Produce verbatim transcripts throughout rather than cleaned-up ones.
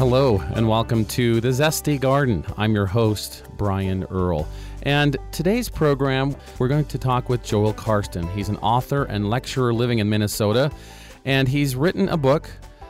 Hello, and welcome to The Zesty Garden. I'm your host, Brian Earl. And today's program, we're going to talk with Joel Karsten. He's an author and lecturer living in Minnesota, and he's written a book,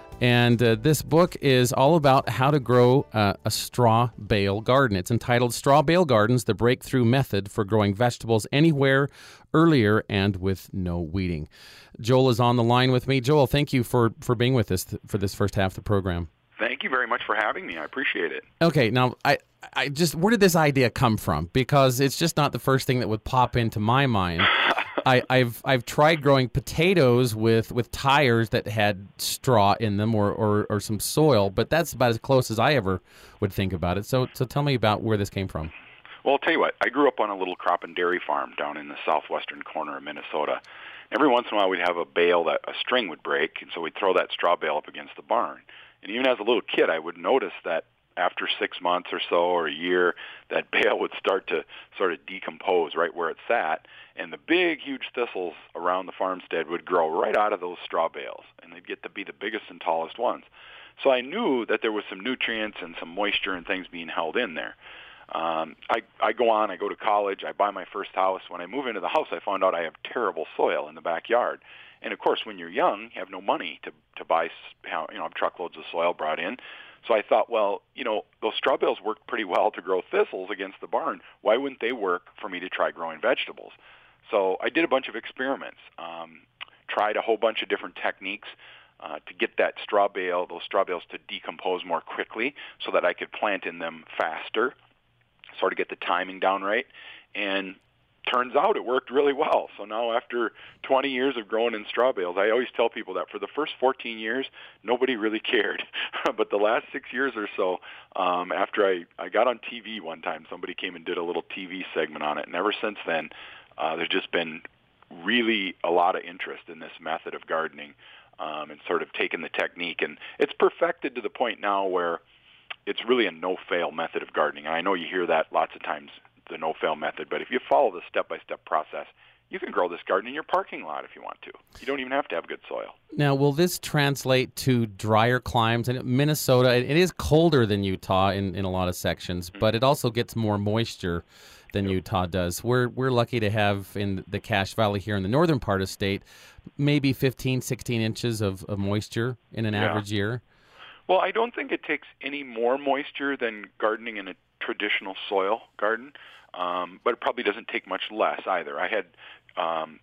and uh, this book is all about how to grow uh, a straw bale garden. It's entitled Straw Bale Gardens, the Breakthrough Method for Growing Vegetables Anywhere, Earlier, and with No Weeding. Joel is on the line with me. Joel, thank you for, for being with us th- for this first half of the program. Thank you very much for having me. I appreciate it. Okay, now, I, I just, where did this idea come from? Because it's just not the first thing that would pop into my mind. I, I've I've tried growing potatoes with, with tires that had straw in them or, or, or some soil, but that's about as close as I ever would think about it. So so tell me about where this came from. Well, I'll tell you what. I grew up on a little crop and dairy farm down in the southwestern corner of Minnesota. Every once in a while, we'd have a bale that a string would break, and so we'd throw that straw bale up against the barn. And even as a little kid, I would notice that after six months or so or a year, that bale would start to sort of decompose right where it sat, and the big, huge thistles around the farmstead would grow right out of those straw bales, and they'd get to be the biggest and tallest ones. So I knew that there was some nutrients and some moisture and things being held in there. Um, I, I go on, I go to college, I buy my first house. When I move into the house, I found out I have terrible soil in the backyard. And, of course, when you're young, you have no money to to buy, you know, truckloads of soil brought in. So I thought, well, you know, those straw bales worked pretty well to grow thistles against the barn. Why wouldn't they work for me to try growing vegetables? So I did a bunch of experiments, um, tried a whole bunch of different techniques uh, to get that straw bale, those straw bales to decompose more quickly so that I could plant in them faster, sort of get the timing down right. And turns out it worked really well. So now after twenty years of growing in straw bales, I always tell people that for the first fourteen years, nobody really cared. But the last six years or so, um, after I, I got on T V one time, somebody came and did a little T V segment on it. And ever since then, uh, there's just been really a lot of interest in this method of gardening um, and sort of taking the technique. And it's perfected to the point now where it's really a no-fail method of gardening. And I know you hear that lots of times, the no-fail method, but if you follow the step-by-step process, you can grow this garden in your parking lot if you want to. You don't even have to have good soil. Now, will this translate to drier climes? And Minnesota, it is colder than Utah in, in a lot of sections, mm-hmm. but it also gets more moisture than yep. Utah does. We're we're lucky to have in the Cache Valley here in the northern part of the state maybe fifteen, sixteen inches of, of moisture in an yeah. average year. Well, I don't think it takes any more moisture than gardening in a traditional soil garden. Um, but it probably doesn't take much less either. I had um,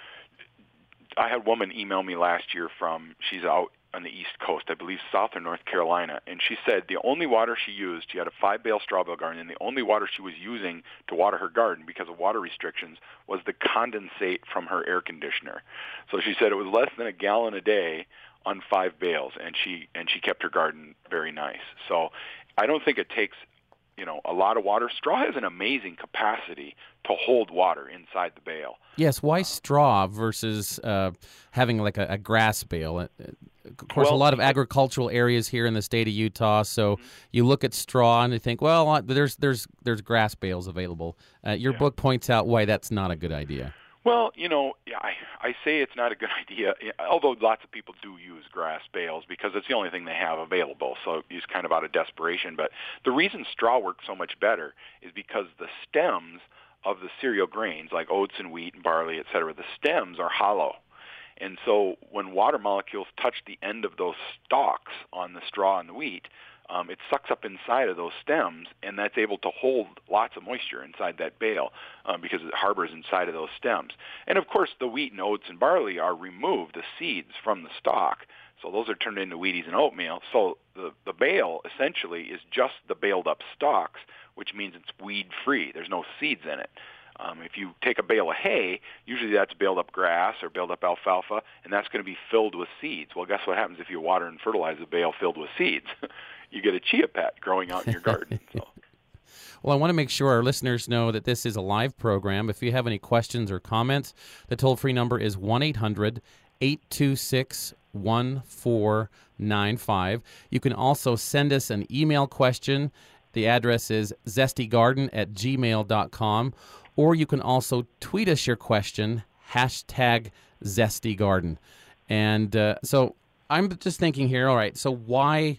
I had a woman email me last year from, she's out on the East Coast, I believe South or North Carolina, and she said the only water she used, she had a five-bale straw bale garden, and the only water she was using to water her garden because of water restrictions was the condensate from her air conditioner. So she said it was less than a gallon a day on five bales, and she and she kept her garden very nice. So I don't think it takes you know, a lot of water. Straw has an amazing capacity to hold water inside the bale. Yes, why straw versus uh, having like a, a grass bale? Of course, well, a lot of agricultural areas here in the state of Utah, so mm-hmm. you look at straw and you think, well, there's there's there's grass bales available. Uh, your yeah. book points out why that's not a good idea. Well, you know, I, I say it's not a good idea, although lots of people do use grass bales because it's the only thing they have available, so it's kind of out of desperation. But the reason straw works so much better is because the stems of the cereal grains, like oats and wheat and barley, et cetera, the stems are hollow. And so when water molecules touch the end of those stalks on the straw and the wheat, Um, it sucks up inside of those stems, and that's able to hold lots of moisture inside that bale um, because it harbors inside of those stems. And, of course, the wheat and oats and barley are removed, the seeds from the stalk, so those are turned into Wheaties and oatmeal. So the, the bale essentially is just the baled-up stalks, which means it's weed-free. There's no seeds in it. Um, if you take a bale of hay, usually that's baled-up grass or baled-up alfalfa, and that's going to be filled with seeds. Well, guess what happens if you water and fertilize a bale filled with seeds? You get a chia pet growing out in your garden. So. Well, I want to make sure our listeners know that this is a live program. If you have any questions or comments, the toll-free number is one eight hundred eight two six one four nine five. You can also send us an email question. The address is zestygarden at gmail dot com. Or you can also tweet us your question, hashtag zestygarden. And uh, so I'm just thinking here, all right, so why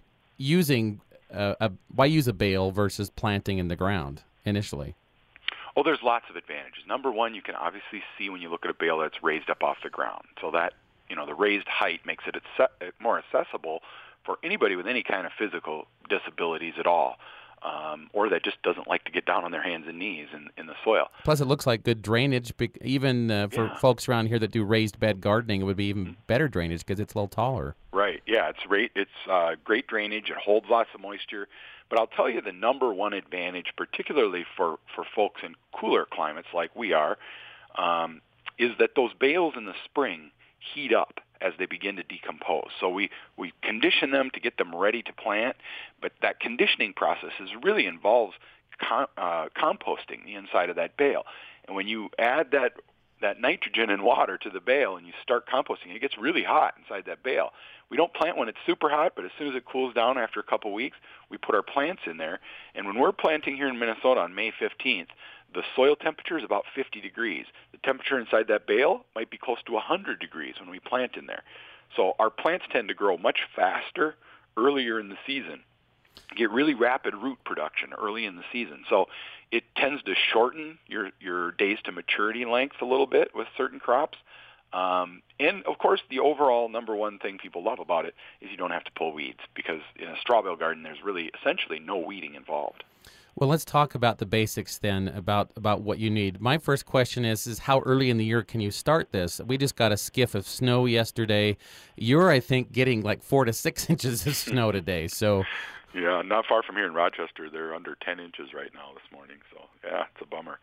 using uh, a why use a bale versus planting in the ground initially? Oh, there's lots of advantages. Number one, you can obviously see when you look at a bale that's raised up off the ground. So that, you know, the raised height makes it more accessible for anybody with any kind of physical disabilities at all, um, or that just doesn't like to get down on their hands and knees in, in the soil. Plus, it looks like good drainage. Even uh, for yeah. folks around here that do raised bed gardening, it would be even better drainage because it's a little taller. Right. Yeah, it's great. It's uh, great drainage. It holds lots of moisture. But I'll tell you the number one advantage, particularly for, for folks in cooler climates like we are, um, is that those bales in the spring heat up as they begin to decompose. So we, we condition them to get them ready to plant, but that conditioning process is really involves com- uh, composting the inside of that bale. And when you add that that nitrogen and water to the bale and you start composting, it gets really hot inside that bale. We don't plant when it's super hot, but as soon as it cools down after a couple weeks, we put our plants in there. And when we're planting here in Minnesota on May fifteenth, the soil temperature is about fifty degrees. The temperature inside that bale might be close to one hundred degrees when we plant in there. So our plants tend to grow much faster earlier in the season, get really rapid root production early in the season. So it tends to shorten your, your days to maturity length a little bit with certain crops. Um, and, of course, the overall number one thing people love about it is you don't have to pull weeds, because in a straw bale garden there's really essentially no weeding involved. Well, let's talk about the basics then, about, about what you need. My first question is, is how early in the year can you start this? We just got a skiff of snow yesterday. You're, I think, getting like four to six inches of snow today. So, yeah, not far from here in Rochester. They're under ten inches right now this morning. So, yeah, it's a bummer.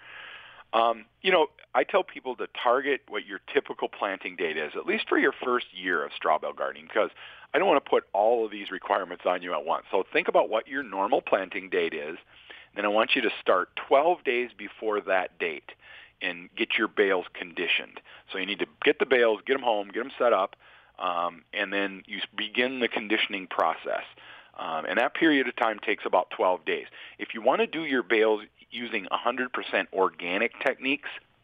Um, you know, I tell people to target what your typical planting date is, at least for your first year of straw bale gardening, because I don't want to put all of these requirements on you at once. So think about what your normal planting date is. Then I want you to start twelve days before that date and get your bales conditioned. So you need to get the bales, get them home, get them set up, um, and then you begin the conditioning process. Um, and that period of time takes about twelve days. If you want to do your bales using one hundred percent organic techniques,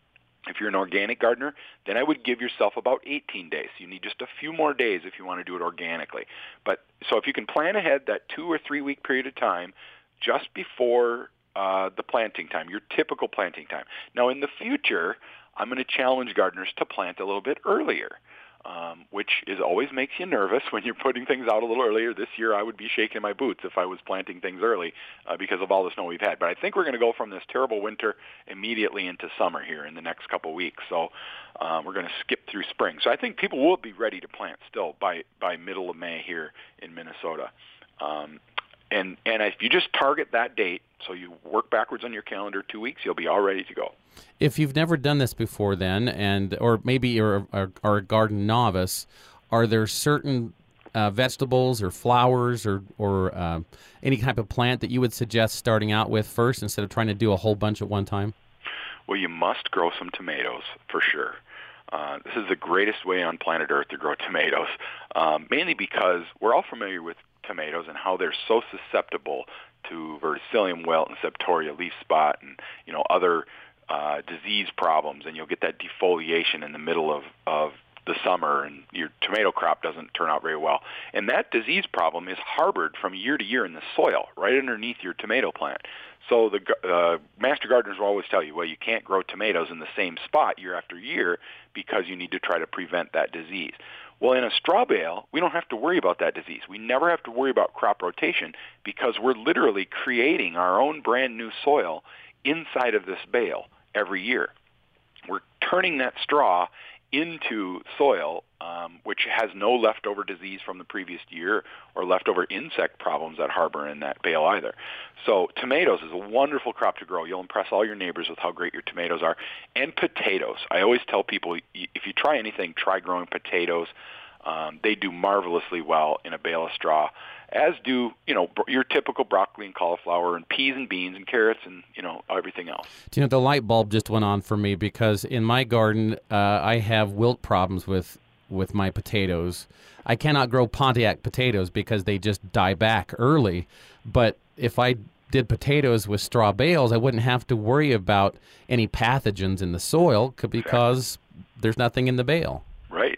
if you're an organic gardener, then I would give yourself about eighteen days. You need just a few more days if you want to do it organically. But so if you can plan ahead that two or three week period of time, just before uh, the planting time, your typical planting time. Now, in the future, I'm going to challenge gardeners to plant a little bit earlier, um, which is always makes you nervous when you're putting things out a little earlier. This year, I would be shaking my boots if I was planting things early uh, because of all the snow we've had. But I think we're going to go from this terrible winter immediately into summer here in the next couple of weeks. So um, we're going to skip through spring. So I think people will be ready to plant still by, by middle of May here in Minnesota. Um, And and if you just target that date, so you work backwards on your calendar, two weeks, you'll be all ready to go. If you've never done this before then, and or maybe you're a, are a garden novice, are there certain uh, vegetables or flowers or, or uh, any type of plant that you would suggest starting out with first instead of trying to do a whole bunch at one time? Well, you must grow some tomatoes for sure. Uh, this is the greatest way on planet Earth to grow tomatoes, um, mainly because we're all familiar with tomatoes and how they're so susceptible to verticillium wilt and septoria leaf spot and, you know, other uh, disease problems, and you'll get that defoliation in the middle of, of the summer, and your tomato crop doesn't turn out very well. And that disease problem is harbored from year to year in the soil, right underneath your tomato plant. So the uh, master gardeners will always tell you, well, you can't grow tomatoes in the same spot year after year because you need to try to prevent that disease. Well, in a straw bale, we don't have to worry about that disease. We never have to worry about crop rotation because we're literally creating our own brand new soil inside of this bale every year. We're turning that straw into soil um, which has no leftover disease from the previous year or leftover insect problems that harbor in that bale either. So tomatoes is a wonderful crop to grow. You'll impress all your neighbors with how great your tomatoes are. And potatoes. I always tell people, if you try anything, try growing potatoes. Um, they do marvelously well in a bale of straw, as do, you know, your typical broccoli and cauliflower and peas and beans and carrots and, you know, everything else. Do you know, the light bulb just went on for me because in my garden, uh, I have wilt problems with, with my potatoes. I cannot grow Pontiac potatoes because they just die back early. But if I did potatoes with straw bales, I wouldn't have to worry about any pathogens in the soil because there's nothing in the bale. Right.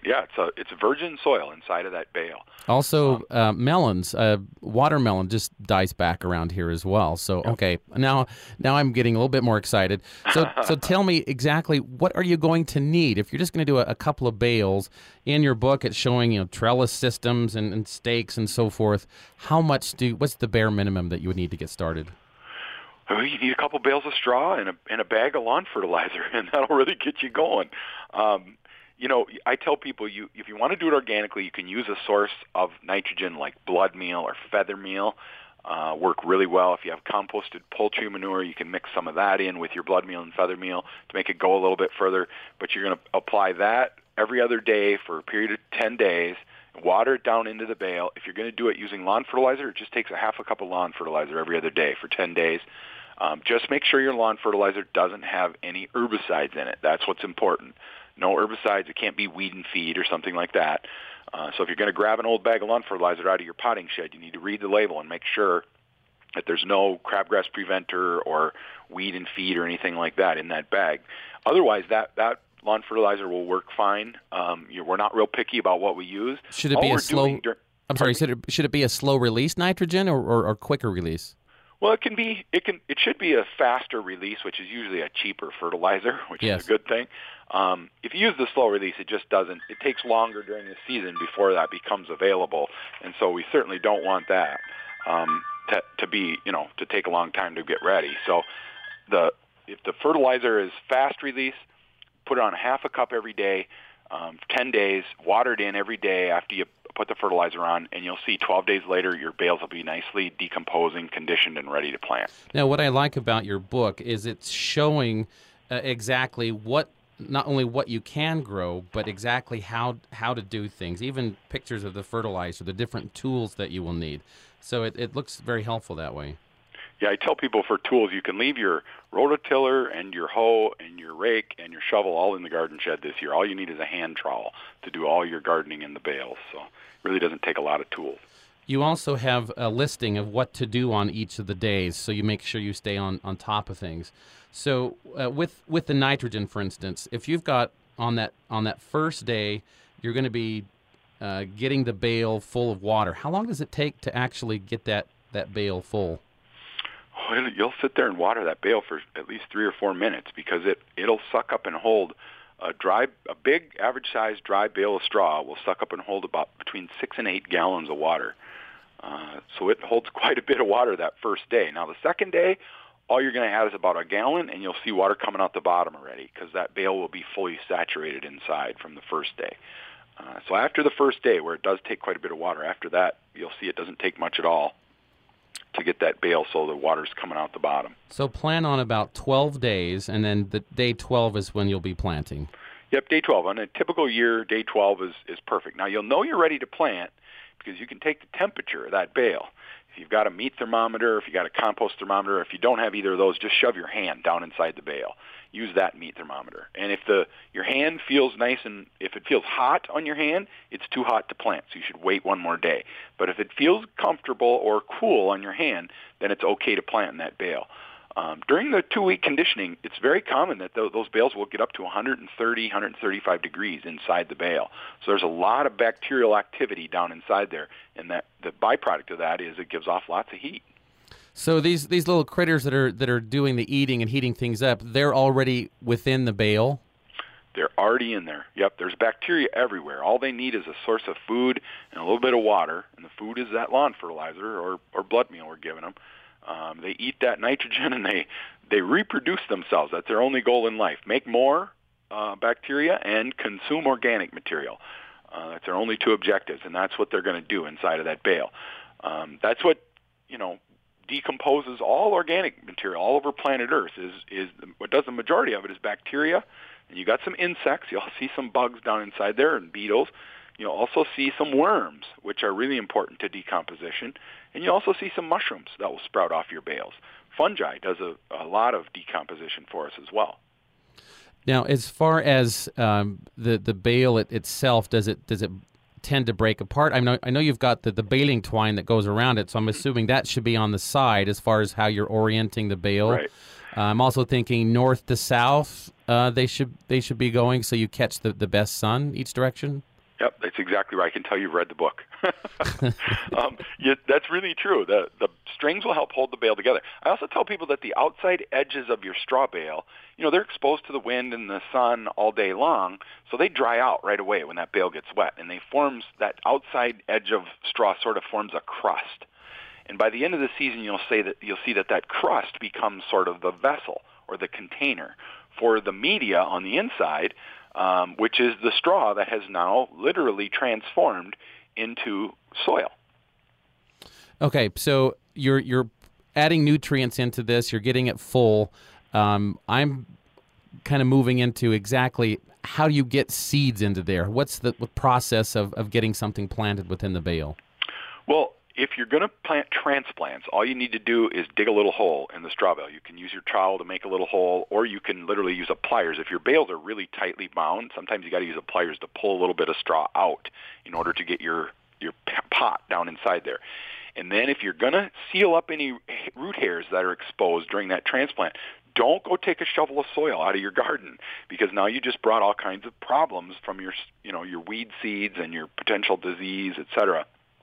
Yeah, it's a it's virgin soil inside of that bale. Also, Um, uh, melons, uh, watermelon just dies back around here as well. So, Yep. okay, now now I'm getting a little bit more excited. So, so tell me exactly what are you going to need if you're just going to do a, a couple of bales. In your book, it's showing you know trellis systems and, and stakes and so forth. How much do what's the bare minimum that you would need to get started? Well, you need a couple bales of straw and a and a bag of lawn fertilizer, and that'll really get you going. Um, you know, I tell people you if you want to do it organically, you can use a source of nitrogen like blood meal or feather meal. Uh, work really well. If you have composted poultry manure, you can mix some of that in with your blood meal and feather meal to make it go a little bit further. But you're going to apply that every other day for a period of ten days. Water it down into the bale. If you're going to do it using lawn fertilizer, it just takes a half a cup of lawn fertilizer every other day for ten days. Um, just make sure your lawn fertilizer doesn't have any herbicides in it. That's what's important. No herbicides. It can't be weed and feed or something like that. Uh, so if you're going to grab an old bag of lawn fertilizer out of your potting shed, you need to read the label and make sure that there's no crabgrass preventer or weed and feed or anything like that in that bag. Otherwise, that, that lawn fertilizer will work fine. Um, you know, we're not real picky about what we use. Should it All be a we're slow? doing dur- I'm sorry. Pardon me? Should it, should it be a slow release nitrogen or, or, or quicker release? Well, it can be. It can. It should be a faster release, which is usually a cheaper fertilizer, which Yes. is a good thing. Um, if you use the slow release, it just doesn't. It takes longer during the season before that becomes available, and so we certainly don't want that um, to, to be, you know, to take a long time to get ready. So, the if the fertilizer is fast release, put it on half a cup every day, um, ten days. Water it in every day after you put the fertilizer on, and you'll see twelve days later your bales will be nicely decomposing, conditioned, and ready to plant. Now, what I like about your book is it's showing uh, exactly what, not only what you can grow, but exactly how how to do things, even pictures of the fertilizer, the different tools that you will need. So it, it looks very helpful that way. Yeah, I tell people for tools, you can leave your rototiller and your hoe and your rake and your shovel all in the garden shed this year. All you need is a hand trowel to do all your gardening in the bales. So it really doesn't take a lot of tools. You also have a listing of what to do on each of the days, so you make sure you stay on, on top of things. So uh, with with the nitrogen, for instance, if you've got on that on that first day, you're going to be uh, getting the bale full of water. How long does it take to actually get that, that bale full? Oh, it'll- you'll sit there and water that bale for at least three or four minutes because it it'll suck up and hold a dry, a big average-sized dry bale of straw will suck up and hold about between six and eight gallons of water. Uh, so it holds quite a bit of water that first day. Now the second day, all you're going to have is about a gallon, and you'll see water coming out the bottom already because that bale will be fully saturated inside from the first day. Uh, so after the first day, where it does take quite a bit of water, after that, you'll see it doesn't take much at all to get that bale so the water's coming out the bottom. So plan on about twelve days, and then the day twelve is when you'll be planting. Yep, day twelve. On a typical year, day twelve is, is perfect. Now, you'll know you're ready to plant because you can take the temperature of that bale. If you've got a meat thermometer, if you've got a compost thermometer, if you don't have either of those, just shove your hand down inside the bale. Use that meat thermometer. And if the your hand feels nice and if it feels hot on your hand, it's too hot to plant, so you should wait one more day. But if it feels comfortable or cool on your hand, then it's okay to plant in that bale. Um, during the two-week conditioning, it's very common that th- those bales will get up to one thirty, one thirty-five degrees inside the bale. So there's a lot of bacterial activity down inside there, and that the byproduct of that is it gives off lots of heat. So these these little critters that are that are doing the eating and heating things up, they're already within the bale? They're already in there. Yep, there's bacteria everywhere. All they need is a source of food and a little bit of water, and the food is that lawn fertilizer or, or blood meal we're giving them. Um, they eat that nitrogen and they, they reproduce themselves. That's their only goal in life. Make more uh, bacteria and consume organic material. Uh, that's their only two objectives, and that's what they're going to do inside of that bale. Um, that's what, you know, decomposes all organic material all over planet Earth. Is, is what does the majority of it is bacteria, and you got some insects. You'll see some bugs down inside there and beetles. You'll also see some worms, which are really important to decomposition. And you also see some mushrooms that will sprout off your bales. Fungi does a, a lot of decomposition for us as well. Now, as far as um, the the bale it, itself, does it does it tend to break apart? I know I know you've got the, the baling twine that goes around it, so I'm assuming that should be on the side as far as how you're orienting the bale. Right. Uh, I'm also thinking north to south. Uh, they should they should be going so you catch the, the best sun each direction. Yep, that's exactly right. I can tell you've read the book. um, yeah, that's really true. The the strings will help hold the bale together. I also tell people that the outside edges of your straw bale, you know, they're exposed to the wind and the sun all day long, so they dry out right away when that bale gets wet, and they forms that outside edge of straw sort of forms a crust. And by the end of the season, you'll say that you'll see that that crust becomes sort of the vessel or the container for the media on the inside. Um, which is the straw that has now literally transformed into soil. Okay, so you're you're adding nutrients into this. You're getting it full. Um, I'm kind of moving into exactly how do you get seeds into there? What's the process of, of getting something planted within the bale? Well, if you're going to plant transplants, all you need to do is dig a little hole in the straw bale. You can use your trowel to make a little hole, or you can literally use a pliers. If your bales are really tightly bound, sometimes you got to use a pliers to pull a little bit of straw out in order to get your, your pot down inside there. And then if you're going to seal up any root hairs that are exposed during that transplant, don't go take a shovel of soil out of your garden, because now you just brought all kinds of problems from your, you know, your weed seeds and your potential disease, et cetera.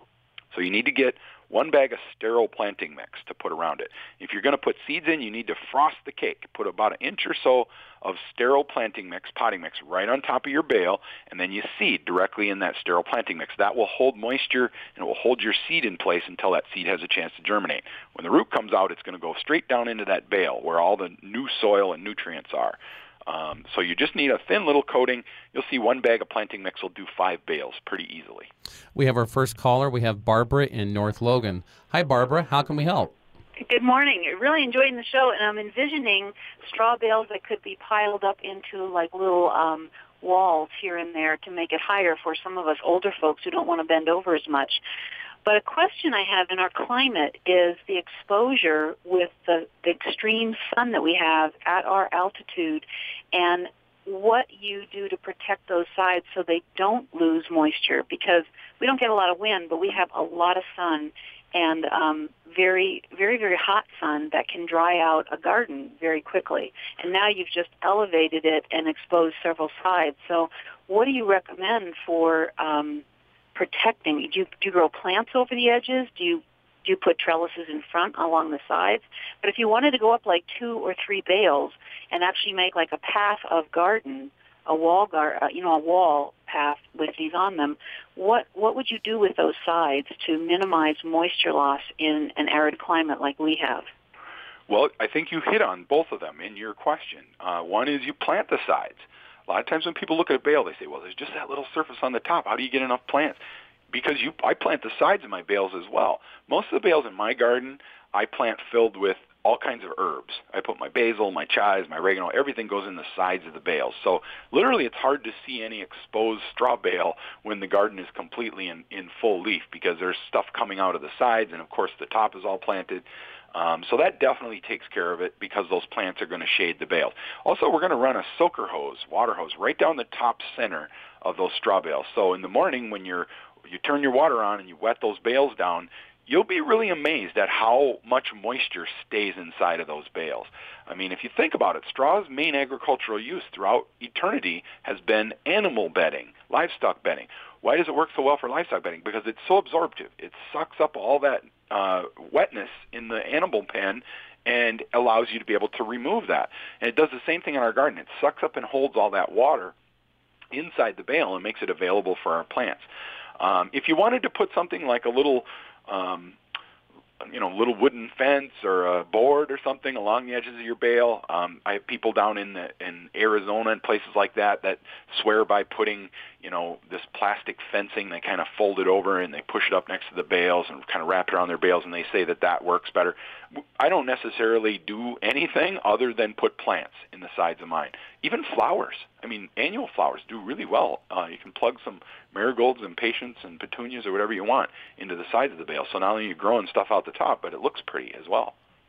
So you need to get one bag of sterile planting mix to put around it. If you're going to put seeds in, you need to frost the cake. Put about an inch or so of sterile planting mix, potting mix, right on top of your bale, and then you seed directly in that sterile planting mix. That will hold moisture, and it will hold your seed in place until that seed has a chance to germinate. When the root comes out, it's going to go straight down into that bale where all the new soil and nutrients are. Um, so you just need a thin little coating. You'll see one bag of planting mix will do five bales pretty easily. We have our first caller. We have Barbara in North Logan. Hi, Barbara. How can we help? Good morning. Really enjoying the show, and I'm envisioning straw bales that could be piled up into like little um, walls here and there to make it higher for some of us older folks who don't want to bend over as much. But a question I have in our climate is the exposure with the, the extreme sun that we have at our altitude, and what you do to protect those sides so they don't lose moisture, because we don't get a lot of wind, but we have a lot of sun and um, very, very, very hot sun that can dry out a garden very quickly. And now you've just elevated it and exposed several sides. So what do you recommend for um, protecting? Do you, do you grow plants over the edges? Do you do you put trellises in front along the sides? But if you wanted to go up like two or three bales and actually make like a path of garden, a wall gar, uh, you know, a wall path with these on them, what what would you do with those sides to minimize moisture loss in an arid climate like we have? Well, I think you hit on both of them in your question. Uh, one is you plant the sides. A lot of times when people look at a bale, they say, well, there's just that little surface on the top. How do you get enough plants? Because you, I plant the sides of my bales as well. Most of the bales in my garden, I plant filled with all kinds of herbs. I put my basil, my chives, my oregano, everything goes in the sides of the bales. So literally it's hard to see any exposed straw bale when the garden is completely in, in full leaf, because there's stuff coming out of the sides, and of course the top is all planted. Um, so that definitely takes care of it, because those plants are going to shade the bales. Also, we're going to run a soaker hose, water hose, right down the top center of those straw bales. So in the morning when you're you turn your water on and you wet those bales down, you'll be really amazed at how much moisture stays inside of those bales. I mean, if you think about it, straw's main agricultural use throughout eternity has been animal bedding, livestock bedding. Why does it work so well for livestock bedding? Because it's so absorptive. It sucks up all that uh, wetness in the animal pen and allows you to be able to remove that. And it does the same thing in our garden. It sucks up and holds all that water inside the bale and makes it available for our plants. Um, if you wanted to put something like a little, um, you know, little wooden fence or a board or something along the edges of your bale, um, I have people down in the, in Arizona and places like that that swear by putting, you know, this plastic fencing. They kind of fold it over and they push it up next to the bales and kind of wrap it around their bales, and they say that that works better. I don't necessarily do anything other than put plants in the sides of mine. Even flowers. I mean, annual flowers do really well. Uh, you can plug some marigolds and patience and petunias or whatever you want into the sides of the bale. So not only are you growing stuff out the top, but it looks pretty as well.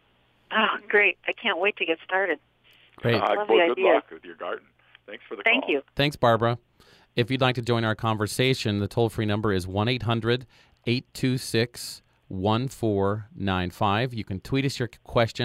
Oh, great. I can't wait to get started. Great. Uh, Love well, the good idea. luck with your garden. Thanks for the Thank call. you. Thanks, Barbara. If you'd like to join our conversation, the toll-free number is one eight hundred eight two six one four nine five. You can tweet us your question at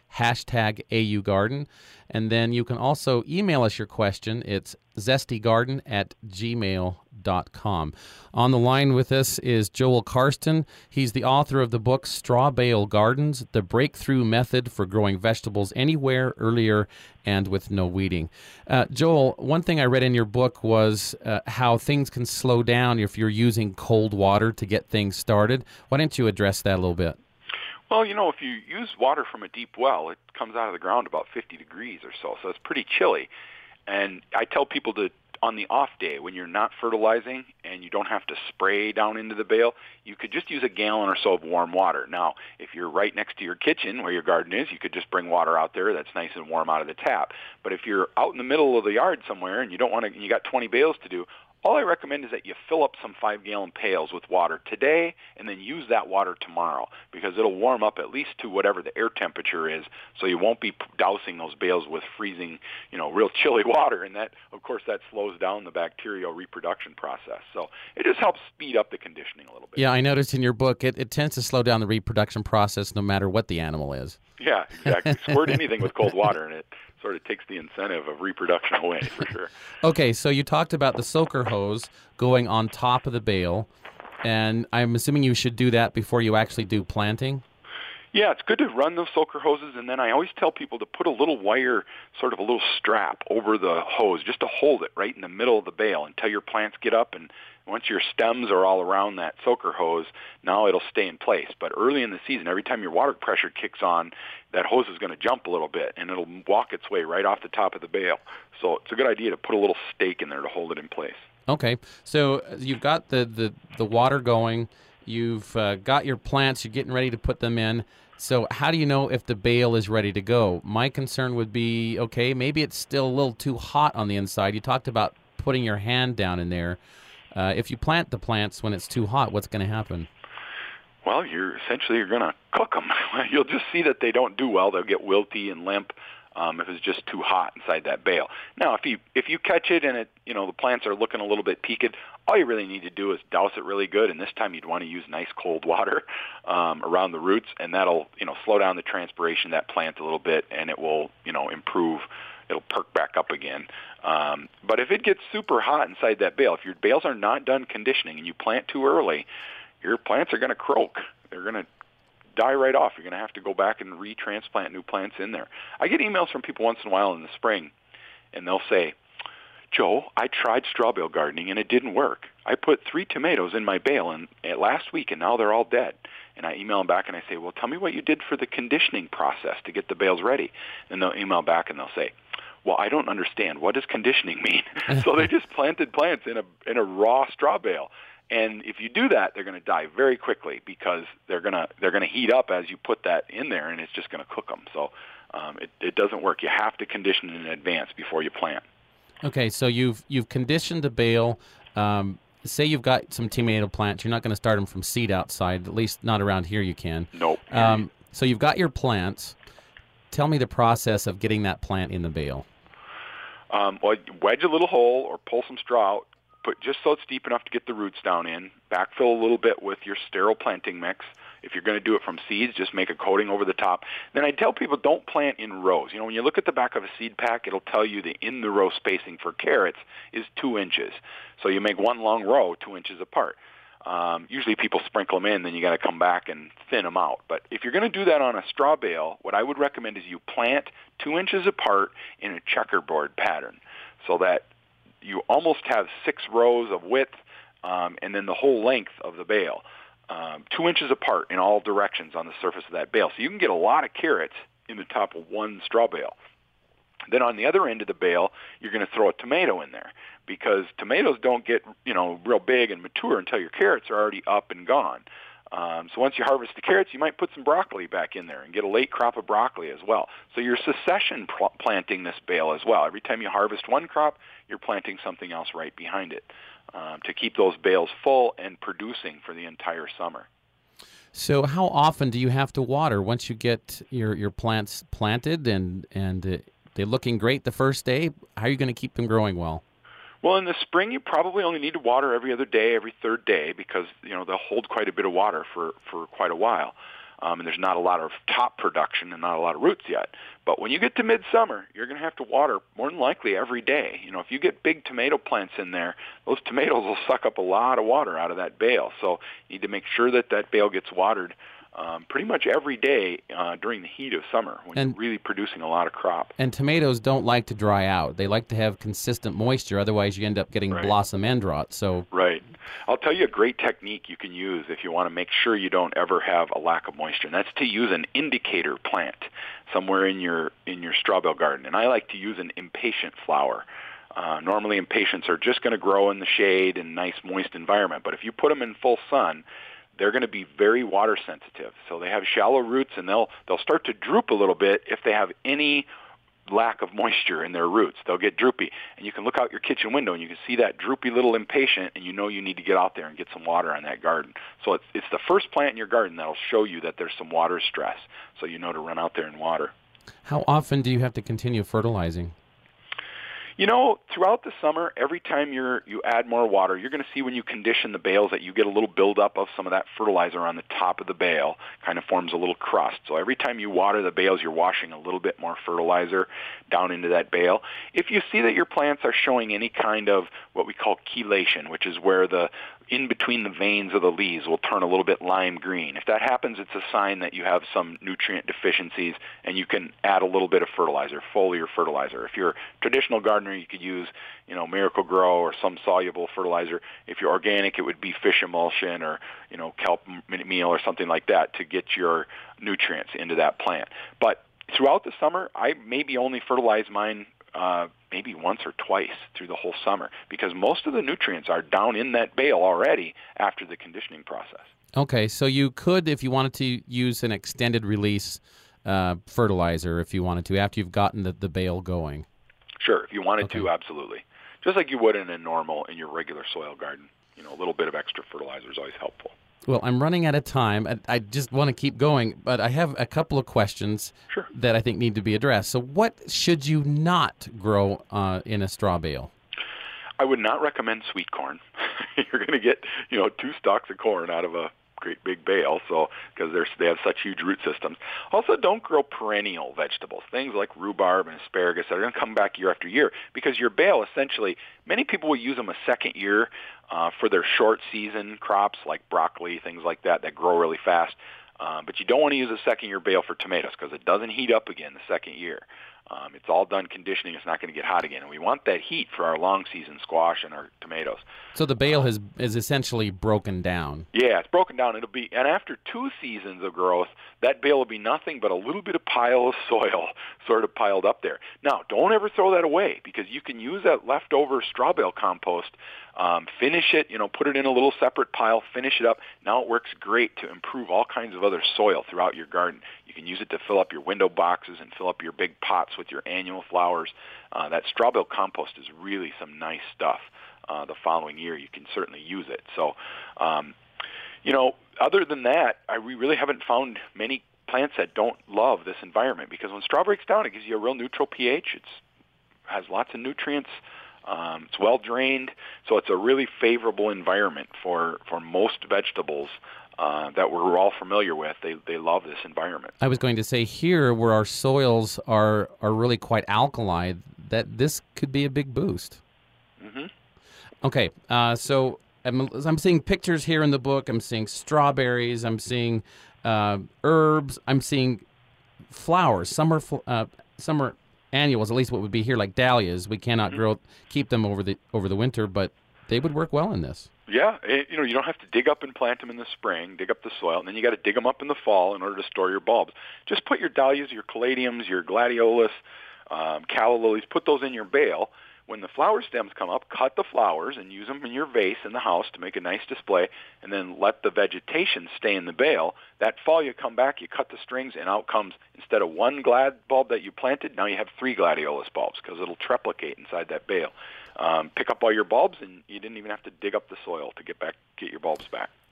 hashtag A U Garden. And then you can also email us your question. It's zestygarden at gmail dot com. On the line with us is Joel Karsten. He's the author of the book Straw Bale Gardens, The Breakthrough Method for Growing Vegetables Anywhere, Earlier, and with No Weeding. Uh, Joel, one thing I read in your book was uh, how things can slow down if you're using cold water to get things started. Why don't you address that a little bit? Well, you know, if you use water from a deep well, it comes out of the ground about fifty degrees or so, so it's pretty chilly. And I tell people to, on the off day, when you're not fertilizing and you don't have to spray down into the bale, you could just use a gallon or so of warm water. Now, if you're right next to your kitchen where your garden is, you could just bring water out there that's nice and warm out of the tap. But if you're out in the middle of the yard somewhere and you don't want to, you got twenty bales to do, all I recommend is that you fill up some five-gallon pails with water today and then use that water tomorrow, because it'll warm up at least to whatever the air temperature is, so you won't be dousing those bales with freezing, you know, real chilly water. And that, of course, that slows down the bacterial reproduction process. So it just helps speed up the conditioning a little bit. Yeah, I noticed in your book it, it tends to slow down the reproduction process no matter what the animal is. Yeah, exactly. Squirt anything with cold water and it sort of takes the incentive of reproduction away, for sure. Okay, so you talked about the soaker hose going on top of the bale, and I'm assuming you should do that before you actually do planting? Yeah, it's good to run those soaker hoses, and then I always tell people to put a little wire, sort of a little strap over the hose, just to hold it right in the middle of the bale until your plants get up. And once your stems are all around that soaker hose, now it'll stay in place. But early in the season, every time your water pressure kicks on, that hose is going to jump a little bit, and it'll walk its way right off the top of the bale. So it's a good idea to put a little stake in there to hold it in place. Okay, so you've got the, the, the water going. You've uh, got your plants. You're getting ready to put them in. So how do you know if the bale is ready to go? My concern would be, okay, maybe it's still a little too hot on the inside. You talked about putting your hand down in there. Uh, if you plant the plants when it's too hot, what's going to happen? Well, you're essentially you're going to cook them. You'll just see that they don't do well. They'll get wilty and limp um, if it's just too hot inside that bale. Now, if you if you catch it and it you know the plants are looking a little bit peaked, all you really need to do is douse it really good. And this time you'd want to use nice cold water um, around the roots, and that'll you know slow down the transpiration of that plant a little bit, and it will you know improve. It'll perk back up again. Um, but if it gets super hot inside that bale, if your bales are not done conditioning and you plant too early, your plants are going to croak. They're going to die right off. You're going to have to go back and retransplant new plants in there. I get emails from people once in a while in the spring, and they'll say, Joe, I tried straw bale gardening, and it didn't work. I put three tomatoes in my bale and, and last week, and now they're all dead. And I email them back, and I say, well, tell me what you did for the conditioning process to get the bales ready. And they'll email back, and they'll say, well, I don't understand. What does conditioning mean? So they just planted plants in a in a raw straw bale. And if you do that, they're going to die very quickly because they're going to they're going to heat up as you put that in there, and it's just going to cook them. So um, it, it doesn't work. You have to condition in advance before you plant. Okay, so you've you've conditioned the bale. Um, say you've got some tomato plants. You're not going to start them from seed outside, at least not around here you can. Nope. Um, so you've got your plants. Tell me the process of getting that plant in the bale. Um, well, wedge a little hole or pull some straw out, put just so it's deep enough to get the roots down in. Backfill a little bit with your sterile planting mix. If you're going to do it from seeds, just make a coating over the top. Then I tell people don't plant in rows. You know, when you look at the back of a seed pack, it'll tell you the in-the-row spacing for carrots is two inches. So you make one long row two inches apart. Um, usually people sprinkle them in, then you got to come back and thin them out. But if you're going to do that on a straw bale, what I would recommend is you plant two inches apart in a checkerboard pattern, so that you almost have six rows of width, um, and then the whole length of the bale, um, two inches apart in all directions on the surface of that bale. So you can get a lot of carrots in the top of one straw bale. Then on the other end of the bale, you're going to throw a tomato in there, because tomatoes don't get, you know, real big and mature until your carrots are already up and gone. Um, so once you harvest the carrots, you might put some broccoli back in there and get a late crop of broccoli as well. So you're succession pl- planting this bale as well. Every time you harvest one crop, you're planting something else right behind it um, to keep those bales full and producing for the entire summer. So how often do you have to water once you get your, your plants planted and, and uh, they're looking great the first day? How are you going to keep them growing well? Well, in the spring, you probably only need to water every other day, every third day, because, you know, they'll hold quite a bit of water for, for quite a while. um, and there's not a lot of top production and not a lot of roots yet. But when you get to midsummer, you're going to have to water more than likely every day. You know, if you get big tomato plants in there, those tomatoes will suck up a lot of water out of that bale. So you need to make sure that that bale gets watered Um, pretty much every day uh, during the heat of summer when and, you're really producing a lot of crop. And tomatoes don't like to dry out. They like to have consistent moisture. Otherwise, you end up getting right. blossom end rot. So, right. I'll tell you a great technique you can use if you want to make sure you don't ever have a lack of moisture, and that's to use an indicator plant somewhere in your in your straw bale garden. And I like to use an impatient flower. Uh, normally, impatiens are just going to grow in the shade and nice moist environment, but if you put them in full sun, they're going to be very water sensitive. So they have shallow roots, and they'll they'll start to droop a little bit if they have any lack of moisture in their roots. They'll get droopy. And you can look out your kitchen window, and you can see that droopy little impatient, and you know you need to get out there and get some water on that garden. So it's, it's the first plant in your garden that'll show you that there's some water stress, so you know to run out there and water. How often do you have to continue fertilizing? You know, throughout the summer, every time you're you add more water, you're going to see when you condition the bales that you get a little buildup of some of that fertilizer on the top of the bale, kind of forms a little crust. So every time you water the bales, you're washing a little bit more fertilizer down into that bale. If you see that your plants are showing any kind of what we call chelation, which is where the in between the veins of the leaves will turn a little bit lime green. If that happens, it's a sign that you have some nutrient deficiencies, and you can add a little bit of fertilizer, foliar fertilizer. If you're a traditional gardener, you could use, you know, Miracle Grow or some soluble fertilizer. If you're organic, it would be fish emulsion or, you know, kelp meal or something like that to get your nutrients into that plant. But throughout the summer, I maybe only fertilize mine uh, maybe once or twice through the whole summer, because most of the nutrients are down in that bale already after the conditioning process. Okay, so you could, if you wanted to, use an extended release uh, fertilizer if you wanted to, after you've gotten the, the bale going. Sure, if you wanted okay. to, absolutely. Just like you would in a normal, in your regular soil garden. You know, a little bit of extra fertilizer is always helpful. Well, I'm running out of time. I, I just want to keep going, but I have a couple of questions sure. that I think need to be addressed. So what should you not grow uh, in a straw bale? I would not recommend sweet corn. You're going to get, you know, two stalks of corn out of a great big bale, so because they have such huge root systems. Also, don't grow perennial vegetables, things like rhubarb and asparagus that are going to come back year after year, because your bale, essentially, many people will use them a second year uh, for their short season crops like broccoli, things like that, that grow really fast. Uh, but you don't want to use a second year bale for tomatoes because it doesn't heat up again the second year. Um, it's all done conditioning. It's not going to get hot again. And we want that heat for our long season squash and our tomatoes. So the bale has is essentially broken down. Yeah, it's broken down. It'll be, and after two seasons of growth, that bale will be nothing but a little bit of pile of soil sort of piled up there. Now, don't ever throw that away, because you can use that leftover straw bale compost, um, finish it, you know, put it in a little separate pile, finish it up. Now it works great to improve all kinds of other soil throughout your garden. You can use it to fill up your window boxes and fill up your big pots with your annual flowers. Uh, that straw bale compost is really some nice stuff. Uh, the following year, you can certainly use it. So, um, you know, other than that, I, we really haven't found many plants that don't love this environment, because when straw breaks down, it gives you a real neutral pH. It has lots of nutrients. Um, it's well drained, so it's a really favorable environment for, for most vegetables uh, that we're all familiar with. They they love this environment. I was going to say, here where our soils are are really quite alkali, that this could be a big boost. Mm-hmm. Okay, uh, so I'm, I'm seeing pictures here in the book. I'm seeing strawberries. I'm seeing uh, herbs. I'm seeing flowers. Some are, uh, some are annuals, at least what would be here, like dahlias. We cannot mm-hmm. grow, keep them over the over the winter, but they would work well in this. Yeah, it, you know, you don't have to dig up and plant them in the spring, dig up the soil, and then you got to dig them up in the fall in order to store your bulbs. Just put your dahlias, your caladiums, your gladiolus, um, calla lilies, put those in your bale. When the flower stems come up, cut the flowers and use them in your vase in the house to make a nice display, and then let the vegetation stay in the bale. That fall you come back, you cut the strings, and out comes, instead of one glad bulb that you planted, now you have three gladiolus bulbs, because it'll triplicate inside that bale. Um, pick up all your bulbs, and you didn't even have to dig up the soil to get back, get your bulbs back.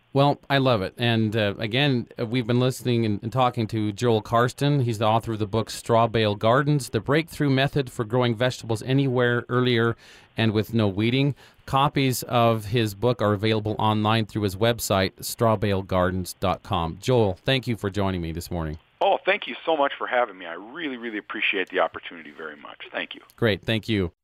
Well, I love it. And uh, again, uh, we've been listening and, and talking to Joel Karsten. He's the author of the book Straw Bale Gardens, The Breakthrough Method for Growing Vegetables Anywhere, Earlier, and with No Weeding. Copies of his book are available online through his website, straw bale gardens dot com. Joel, thank you for joining me this morning. Oh, thank you so much for having me. I really, really appreciate the opportunity very much. Thank you. Great. Thank you.